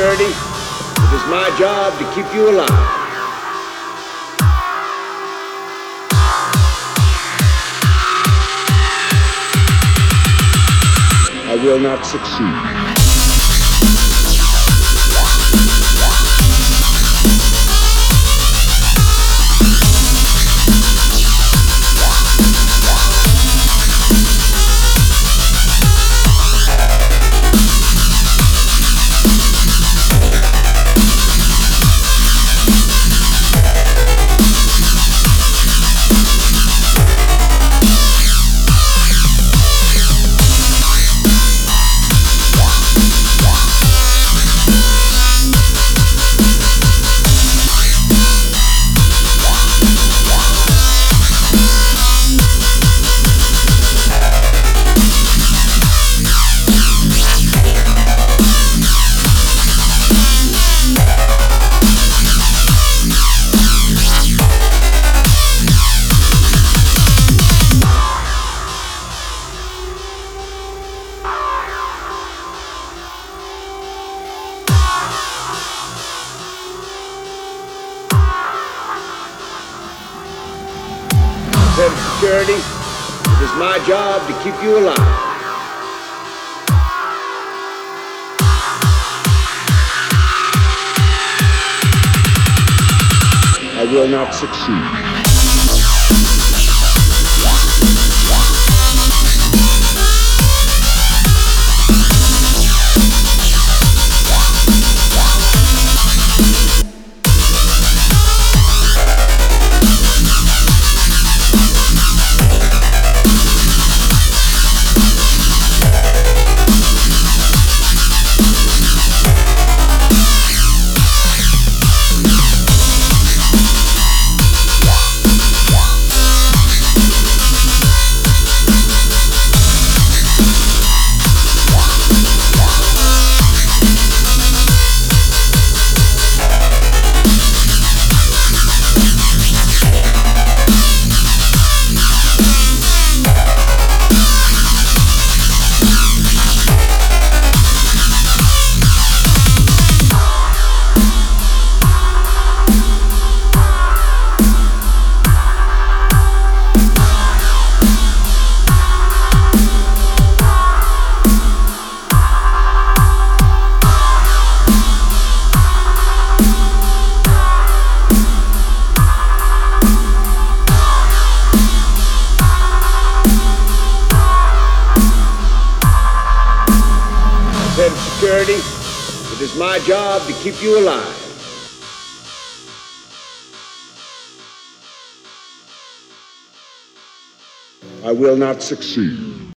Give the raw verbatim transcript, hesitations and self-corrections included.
security. It is my job to keep you alive. I will not succeed. Head of security, it is my job to keep you alive. I will not succeed. Head of security, it is my job to keep you alive. I will not succeed.